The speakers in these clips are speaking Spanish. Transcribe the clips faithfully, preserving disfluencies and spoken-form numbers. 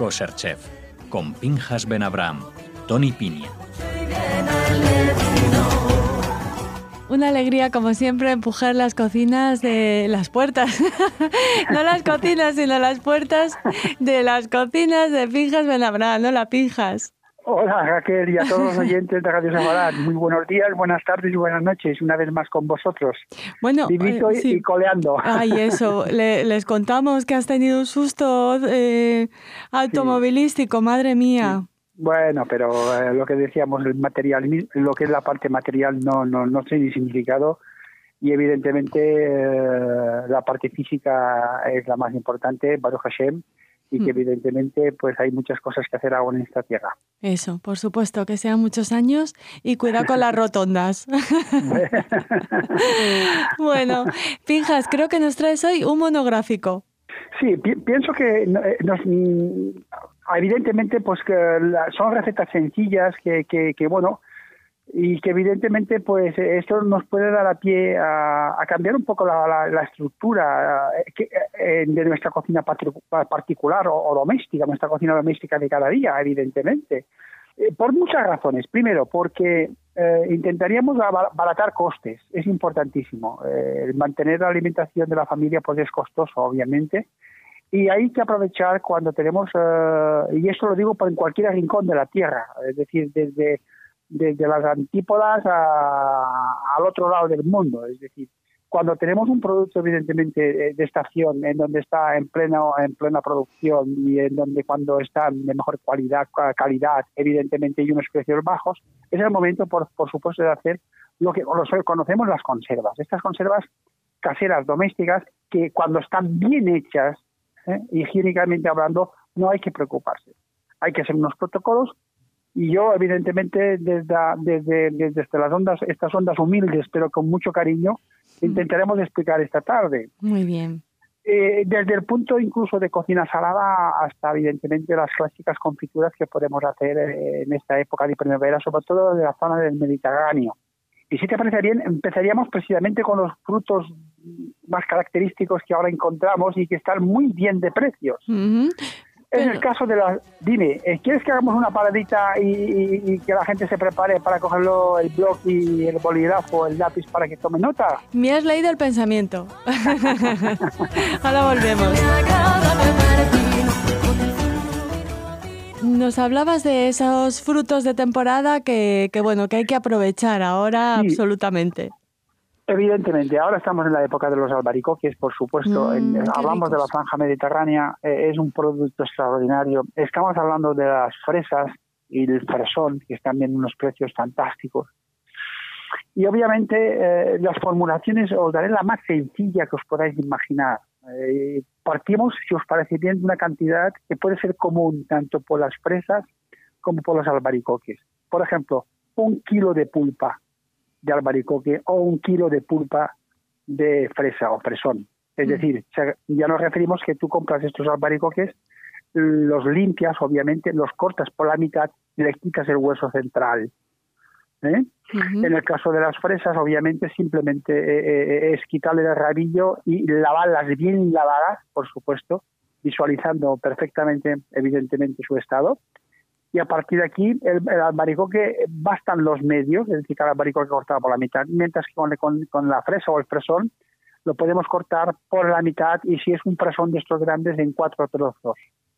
Kosher Chef, con Pinjas Ben Abraham, Tony Piña. Una alegría, como siempre, empujar las cocinas de las puertas. No las cocinas, sino las puertas de las cocinas de Pinjas Ben Abraham, no la Pinjas. Hola Raquel y a todos los oyentes de Radio Sefardí. Muy buenos días, buenas tardes y buenas noches. Una vez más con vosotros. Bueno, vivito eh, sí. y coleando. Ay, eso. Le, les contamos que has tenido un susto eh, automovilístico, sí. Madre mía. Sí. Bueno, pero eh, lo que decíamos, el material, lo que es la parte material no, no, no tiene significado y evidentemente eh, la parte física es la más importante, Baruch Hashem, y que evidentemente pues hay muchas cosas que hacer aún en esta tierra. Eso, por supuesto, que sean muchos años y cuidado con las rotondas. Bueno, Pinjas, creo que nos traes hoy un monográfico. Sí, pi- pienso que nos, evidentemente pues que la, son recetas sencillas que, que, que bueno, y que evidentemente pues esto nos puede dar a pie a, a cambiar un poco la, la, la estructura que, eh, de nuestra cocina particular o, o doméstica, nuestra cocina doméstica de cada día, evidentemente. Eh, por muchas razones. Primero, porque eh, intentaríamos abaratar costes, es importantísimo. Eh, mantener la alimentación de la familia pues es costoso, obviamente. Y hay que aprovechar cuando tenemos, eh, y eso lo digo por en cualquier rincón de la tierra, es decir, desde, desde las antípodas a, al otro lado del mundo. Es decir, cuando tenemos un producto evidentemente de estación, en donde está en pleno, en plena producción y en donde cuando está de mejor cualidad, calidad, evidentemente, y unos precios bajos, es el momento, por, por supuesto, de hacer lo que lo conocemos las conservas. Estas conservas caseras, domésticas, que cuando están bien hechas, ¿eh? higiénicamente hablando, no hay que preocuparse. Hay que hacer unos protocolos y yo, evidentemente, desde, desde, desde las ondas, estas ondas humildes, pero con mucho cariño, intentaremos explicar esta tarde. Muy bien. Eh, desde el punto incluso de cocina salada hasta, evidentemente, las clásicas confituras que podemos hacer en esta época de primavera, sobre todo de la zona del Mediterráneo. Y si te parece bien, empezaríamos precisamente con los frutos más característicos que ahora encontramos y que están muy bien de precios. Uh-huh. En el caso de la... Dime, ¿quieres que hagamos una paradita y, y, y que la gente se prepare para cogerlo el blog y el bolígrafo, el lápiz para que tome nota? Me has leído el pensamiento. Ahora volvemos. Nos hablabas de esos frutos de temporada que, que bueno, que hay que aprovechar ahora, sí. Absolutamente. Evidentemente, ahora estamos en la época de los albaricoques, por supuesto. Mm, en, hablamos ricos. De la franja mediterránea, eh, es un producto extraordinario. Estamos hablando de las fresas y el fresón, que están en unos precios fantásticos. Y obviamente eh, las formulaciones os daré la más sencilla que os podáis imaginar. Eh, partimos, si os parece bien, de una cantidad que puede ser común tanto por las fresas como por los albaricoques. Por ejemplo, un kilo de pulpa de albaricoque o un kilo de pulpa de fresa o fresón. Es mm. decir, ya nos referimos que tú compras estos albaricoques, los limpias, obviamente, los cortas por la mitad y le quitas el hueso central. ¿Eh? Uh-huh. En el caso de las fresas, obviamente, simplemente eh, es quitarle el rabillo y lavarlas bien lavadas, por supuesto, visualizando perfectamente, evidentemente, su estado. Y a partir de aquí, el, el albaricoque bastan los medios, es decir, cada albaricoque cortado por la mitad, mientras que con, con, con la fresa o el fresón lo podemos cortar por la mitad y si es un fresón de estos grandes, en cuatro trozos.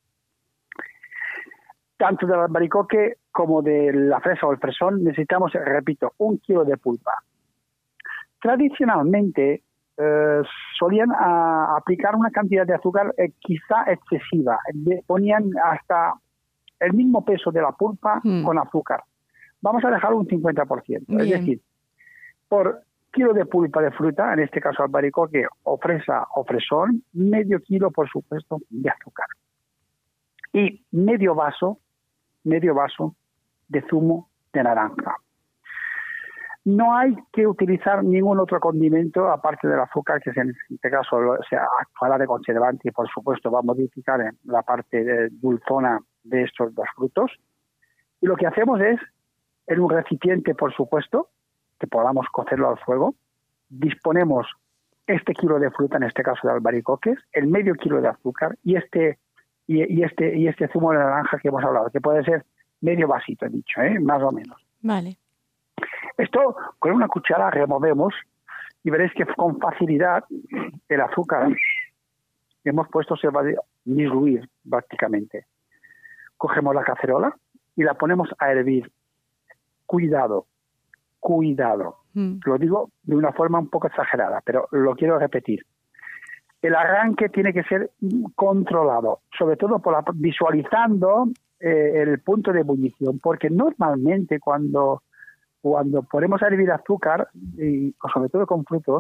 Tanto del albaricoque como de la fresa o el fresón necesitamos, repito, un kilo de pulpa. Tradicionalmente eh, solían a, aplicar una cantidad de azúcar eh, quizá excesiva. De, ponían hasta el mismo peso de la pulpa mm. con azúcar. Vamos a dejar un cincuenta por ciento. Bien. Es decir, por kilo de pulpa de fruta, en este caso albaricoque o fresa o fresón, medio kilo, por supuesto, de azúcar. Y medio vaso, medio vaso de zumo de naranja. No hay que utilizar ningún otro condimento aparte del azúcar, que en este caso se actuará de conservante y por supuesto va a modificar en la parte de dulzona de estos dos frutos. Y lo que hacemos es, en un recipiente, por supuesto, que podamos cocerlo al fuego, disponemos este kilo de fruta, en este caso de albaricoques, el medio kilo de azúcar y este y, y este y este zumo de naranja que hemos hablado, que puede ser medio vasito, he dicho, ¿eh? Más o menos. Vale. Esto con una cuchara removemos y veréis que con facilidad el azúcar que hemos puesto se va a diluir prácticamente. Cogemos la cacerola y la ponemos a hervir. Cuidado, cuidado. Mm. Lo digo de una forma un poco exagerada, pero lo quiero repetir. El arranque tiene que ser controlado, sobre todo por la, visualizando eh, el punto de ebullición, porque normalmente cuando, cuando ponemos a hervir azúcar, y sobre todo con frutos,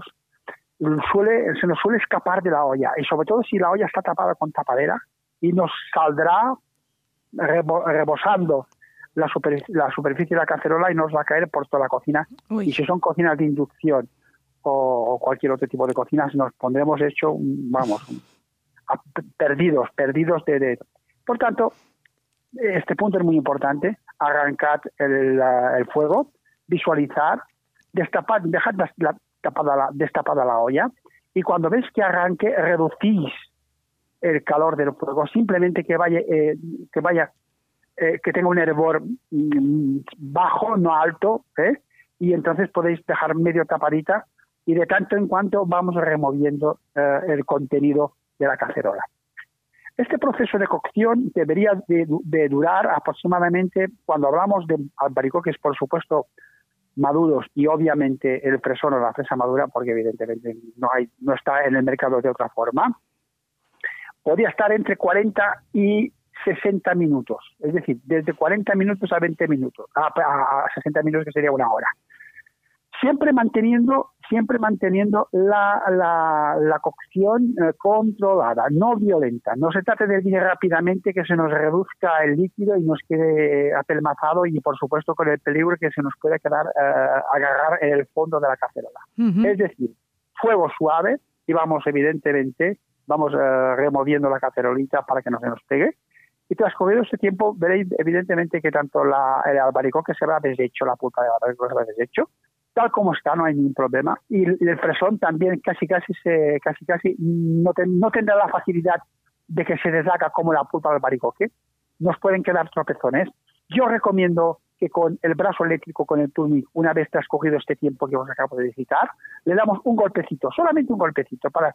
suele, se nos suele escapar de la olla, y sobre todo si la olla está tapada con tapadera, y nos saldrá rebo, rebosando la, super, la superficie de la cacerola y nos va a caer por toda la cocina. Uy. Y si son cocinas de inducción o cualquier otro tipo de cocinas, nos pondremos hecho, vamos, perdidos, perdidos de, de... Por tanto, este punto es muy importante, arrancad el, el fuego, visualizar, destapad, dejad la, tapada la, destapada la olla, y cuando veis que arranque, reducís el calor del fuego, simplemente que vaya, eh, que vaya, eh, que tenga un hervor mm, bajo, no alto, ¿eh? Y entonces podéis dejar medio tapadita, y de tanto en cuanto vamos removiendo eh, el contenido de la cacerola. Este proceso de cocción debería de, de durar aproximadamente, cuando hablamos de albaricoques, por supuesto, maduros, y obviamente el fresón o la fresa madura, porque evidentemente no hay, no está en el mercado de otra forma, podría estar entre cuarenta y sesenta minutos, es decir, desde cuarenta minutos a veinte minutos, a, a, a sesenta minutos, que sería una hora. Siempre manteniendo, siempre manteniendo la, la, la cocción eh, controlada, no violenta. No se trata de hervir rápidamente, que se nos reduzca el líquido y nos quede apelmazado, y por supuesto con el peligro que se nos pueda quedar eh, agarrar en el fondo de la cacerola. Uh-huh. Es decir, fuego suave, y vamos evidentemente, vamos eh, removiendo la cacerolita para que no se nos pegue. Y transcurrido ese tiempo veréis evidentemente que tanto la, el albaricoque se va deshecho, la pulpa del albaricoque se va deshecho, tal como está, no hay ningún problema. Y el fresón también casi casi se casi casi no, ten, no tendrá la facilidad de que se deshaga como la pulpa del albaricoque. Nos pueden quedar tropezones. Yo recomiendo que con el brazo eléctrico, con el turnic, una vez transcurrido este tiempo que os acabo de citar, le damos un golpecito, solamente un golpecito, para,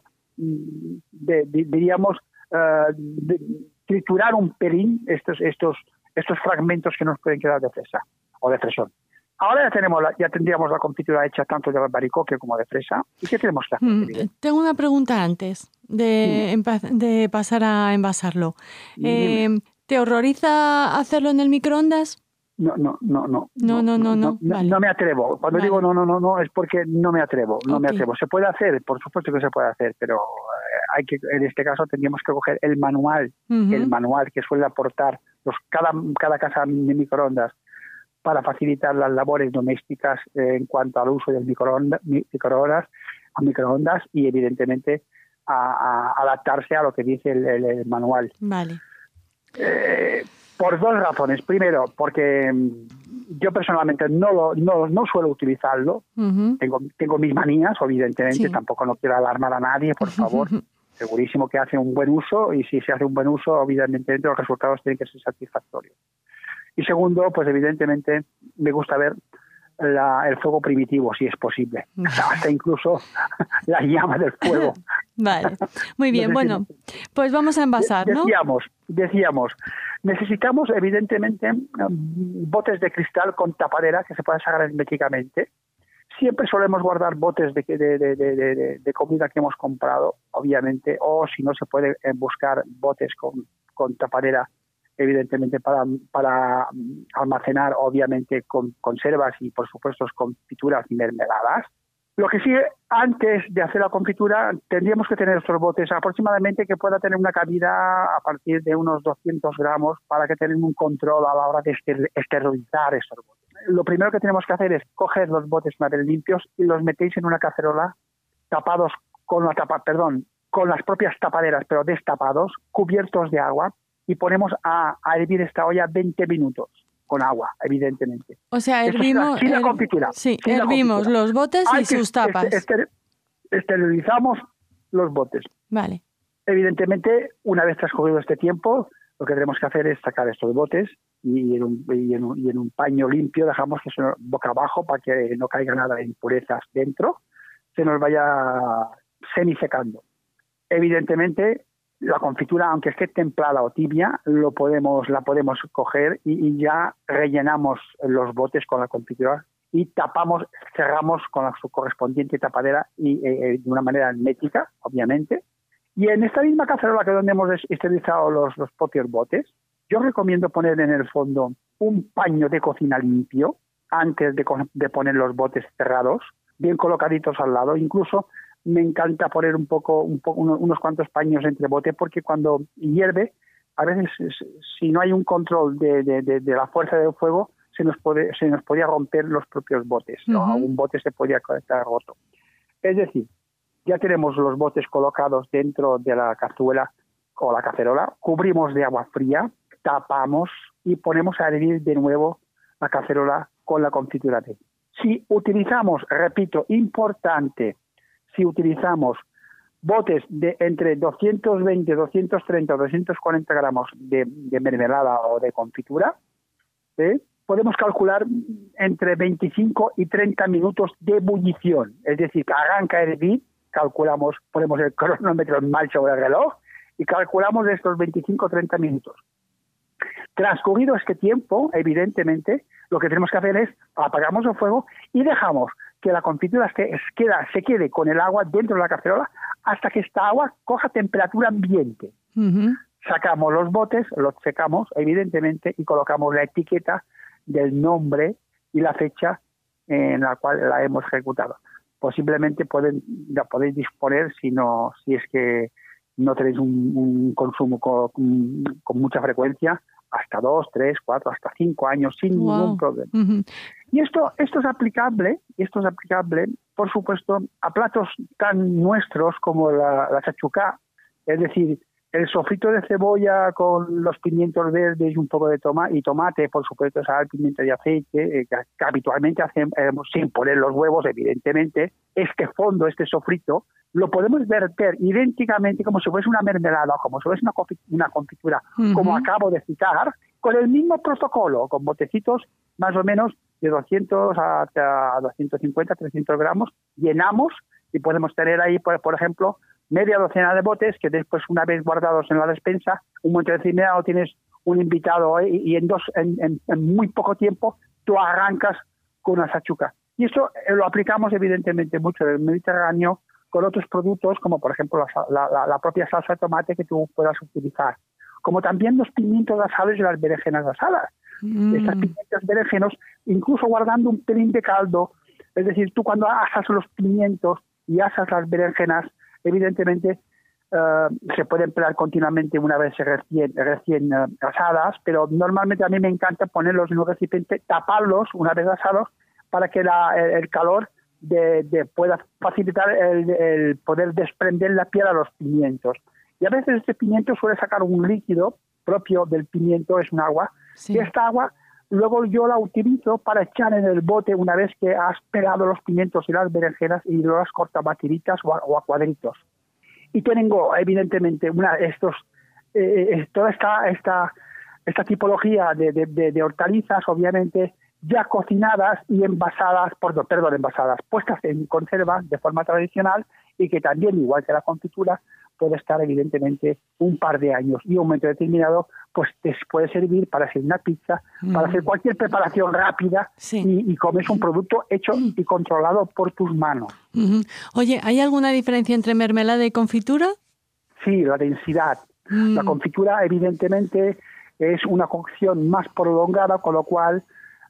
de, de, diríamos, uh, de, triturar un pelín estos, estos, estos fragmentos que nos pueden quedar de fresa o de fresón. Ahora ya tenemos la, ya tendríamos la confitura hecha tanto de albaricoque como de fresa. ¿Y qué tenemos que hacer? Mm, tengo una pregunta antes de, sí. de pasar a envasarlo. Eh, ¿Te horroriza hacerlo en el microondas? No, no, no, no. No, no, no, no. No, vale. no me atrevo. Cuando vale. digo no, no, no, no, es porque no me atrevo. No okay. me atrevo. Se puede hacer, por supuesto que se puede hacer, pero eh, hay que, en este caso tendríamos que coger el manual, uh-huh. el manual que suele aportar los, cada, cada casa de microondas, para facilitar las labores domésticas eh, en cuanto al uso del microondas, microondas, a microondas y evidentemente a, a adaptarse a lo que dice el, el, el manual. Vale. Eh, por dos razones. Primero, porque yo personalmente no lo, no, no suelo utilizarlo. Uh-huh. Tengo, tengo mis manías, evidentemente. Sí. Tampoco no quiero alarmar a nadie, por favor. Segurísimo que hace un buen uso, y si se hace un buen uso, evidentemente los resultados tienen que ser satisfactorios. Y segundo, pues evidentemente me gusta ver la, el fuego primitivo, si es posible, hasta incluso la llama del fuego. Vale, muy bien, no sé bueno, si... pues vamos a envasar, ¿no? Decíamos, decíamos, necesitamos evidentemente botes de cristal con tapadera que se puedan sacar herméticamente. Siempre solemos guardar botes de, de, de, de, de, de comida que hemos comprado, obviamente, o si no se puede buscar botes con, con tapadera, evidentemente para, para almacenar, obviamente, con conservas y, por supuesto, confituras y mermeladas. Lo que sí, antes de hacer la confitura, tendríamos que tener estos botes aproximadamente que pueda tener una cabida a partir de unos doscientos gramos para que tengan un control a la hora de esterilizar estos botes. Lo primero que tenemos que hacer es coger los botes una vez limpios y los metéis en una cacerola tapados con la tapa, perdón, con las propias tapaderas, pero destapados, cubiertos de agua, y ponemos a, a hervir esta olla veinte minutos con agua, evidentemente. O sea, hervimos, sin la confitura. Sí, sin hervimos la los botes y sus tapas. Ester, esterilizamos los botes. Vale. Evidentemente, una vez transcurrido este tiempo, lo que tenemos que hacer es sacar estos botes y en un, y en un, y en un paño limpio dejamos que se nos, boca abajo para que no caiga nada de impurezas dentro, se nos vaya semisecando. Evidentemente, la confitura, aunque esté templada o tibia, lo podemos, la podemos coger y, y ya rellenamos los botes con la confitura y tapamos, cerramos con la, su correspondiente tapadera y eh, de una manera hermética, obviamente. Y en esta misma cacerola que donde hemos esterilizado los, los propios botes, yo recomiendo poner en el fondo un paño de cocina limpio antes de, de poner los botes cerrados, bien colocaditos al lado. Incluso me encanta poner un poco, un poco unos cuantos paños entre bote, porque cuando hierve, a veces si no hay un control de, de, de, de la fuerza del fuego, se nos puede, se nos podría romper los propios botes, uh-huh. ¿no? Un bote se podría estar roto. Es decir, ya tenemos los botes colocados dentro de la cazuela o la cacerola, cubrimos de agua fría, tapamos y ponemos a hervir de nuevo la cacerola con la confitura de. Si utilizamos, repito, importante, si utilizamos botes de entre doscientos veinte, doscientos treinta o doscientos cuarenta gramos de, de mermelada o de confitura, ¿eh? podemos calcular entre veinticinco y treinta minutos de ebullición. Es decir, que arranca a hervir, calculamos, ponemos el cronómetro en marcha o el reloj y calculamos estos veinticinco o treinta minutos. Transcurrido este tiempo, evidentemente, lo que tenemos que hacer es apagamos el fuego y dejamos que la confitura se, queda, se quede con el agua dentro de la cacerola hasta que esta agua coja temperatura ambiente. Uh-huh. Sacamos los botes, los secamos, evidentemente, y colocamos la etiqueta del nombre y la fecha en la cual la hemos ejecutado. Posiblemente pueden, la podéis disponer si no, si es que no tenéis un, un consumo con, con mucha frecuencia, hasta dos, tres, cuatro, hasta cinco años sin wow. ningún problema. Uh-huh. Y esto, esto es aplicable, esto es aplicable, por supuesto, a platos tan nuestros como la, la chachuca, es decir, el sofrito de cebolla con los pimientos verdes y un poco de tomate, y tomate, por supuesto, sal, pimienta y aceite, eh, que, que habitualmente hacemos eh, sin poner los huevos, evidentemente. Este fondo, este sofrito, lo podemos verter idénticamente como si fuese una mermelada o como si fuese una, confi- una confitura, uh-huh. como acabo de citar, con el mismo protocolo, con botecitos más o menos de doscientos a doscientos cincuenta, trescientos gramos, llenamos y podemos tener ahí, por, por ejemplo, media docena de botes que después, una vez guardados en la despensa, un momento determinado tienes un invitado y, y en, dos, en, en, en muy poco tiempo tú arrancas con una sachuca. Y esto lo aplicamos evidentemente mucho en el Mediterráneo con otros productos como por ejemplo la, la, la propia salsa de tomate que tú puedas utilizar, como también los pimientos asados y las berenjenas asadas. Mm. Estas pimientos berenjenos, incluso guardando un pelín de caldo, es decir, tú cuando asas los pimientos y asas las berenjenas, evidentemente uh, se puede emplear continuamente una vez recién, recién uh, asadas, pero normalmente a mí me encanta ponerlos en un recipiente, taparlos una vez asados para que la, el, el calor de, de pueda facilitar el, el poder desprender la piel a los pimientos. Y a veces este pimiento suele sacar un líquido propio del pimiento, es un agua, sí. Y esta agua luego yo la utilizo para echar en el bote una vez que has pelado los pimientos y las berenjenas y lo has cortado a tiritas o a, o a cuadritos. Y tengo, evidentemente, una estos eh, toda esta esta esta tipología de, de, de, de hortalizas, obviamente, ya cocinadas y envasadas, perdón, perdón, envasadas, puestas en conserva de forma tradicional y que también, igual que la confitura, puede estar evidentemente un par de años y un momento determinado pues te puede servir para hacer una pizza, mm. para hacer cualquier preparación rápida sí. y, y comes un producto hecho mm. y controlado por tus manos. Mm-hmm. Oye, ¿hay alguna diferencia entre mermelada y confitura? Sí, la densidad. Mm. La confitura evidentemente es una cocción más prolongada, con lo cual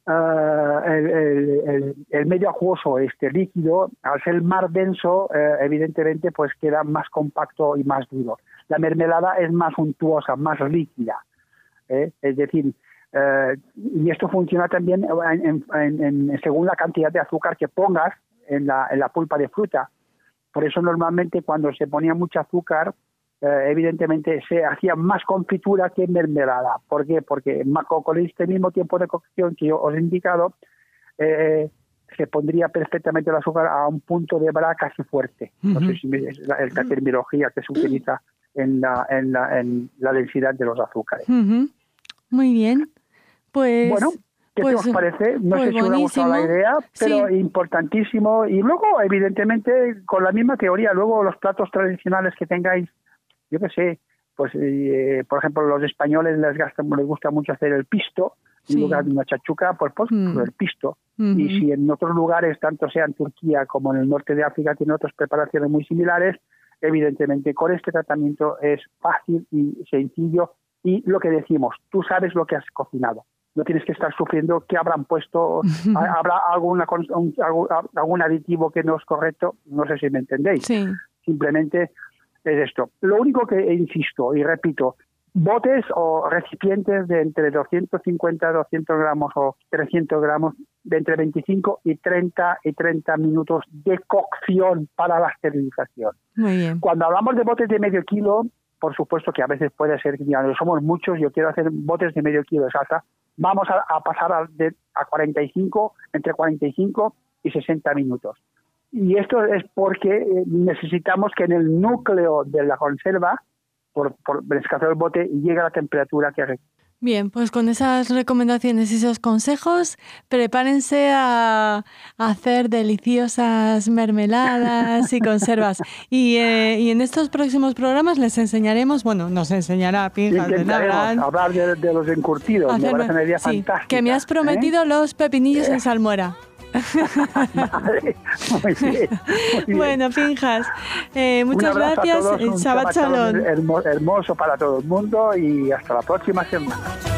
Uh, el, el, el, el medio acuoso, este líquido, al ser más denso, eh, evidentemente pues queda más compacto y más duro. La mermelada es más untuosa, más líquida, ¿eh? Es decir, eh, y esto funciona también en, en, en, según la cantidad de azúcar que pongas en la, en la pulpa de fruta. Por eso normalmente cuando se ponía mucho azúcar, Eh, evidentemente se hacía más confitura que mermelada. ¿Por qué? Porque con este mismo tiempo de cocción que yo os he indicado, eh, se pondría perfectamente el azúcar a un punto de bra casi fuerte. Uh-huh. No sé si es la, la terminología que se utiliza en la, en la, en la densidad de los azúcares. Uh-huh. Muy bien. Pues... Bueno, ¿qué pues, os parece? No pues sé si os ha gustado la idea, pero sí. Importantísimo. Y luego, evidentemente, con la misma teoría, luego los platos tradicionales que tengáis, yo qué sé, pues, eh, por ejemplo, los españoles les, gastan, les gusta mucho hacer el pisto, sí. En lugar de una chachuca, pues, pues mm. el pisto. Uh-huh. Y si en otros lugares, tanto sea en Turquía como en el norte de África, tienen otras preparaciones muy similares, evidentemente con este tratamiento es fácil y sencillo. Y lo que decimos, tú sabes lo que has cocinado. No tienes que estar sufriendo qué habrán puesto, habrá alguna, un, algún aditivo que no es correcto, no sé si me entendéis. Sí. Simplemente es esto. Lo único que insisto y repito, botes o recipientes de entre doscientos cincuenta, doscientos gramos o trescientos gramos, de entre veinticinco y treinta y treinta minutos de cocción para la esterilización. Muy bien. Cuando hablamos de botes de medio kilo, por supuesto que a veces puede ser, ya somos muchos, yo quiero hacer botes de medio kilo de salsa, vamos a, a pasar a, de, a cuarenta y cinco, entre cuarenta y cinco y sesenta minutos. Y esto es porque necesitamos que en el núcleo de la conserva, por, por el escasez del bote, llegue a la temperatura que requiere. Bien, pues con esas recomendaciones y esos consejos, prepárense a, a hacer deliciosas mermeladas y conservas. Y, eh, y en estos próximos programas les enseñaremos, bueno, nos enseñará Pinjas Benabrán. Hablar de, de los encurtidos, hacer, me parece una idea sí, fantástica. Que me has prometido ¿eh? los pepinillos en salmuera. Vale, muy bien, muy bien. Bueno, Pinjas, eh, muchas gracias. Todos, Shabbat Shalom. Hermoso para todo el mundo y hasta la próxima semana.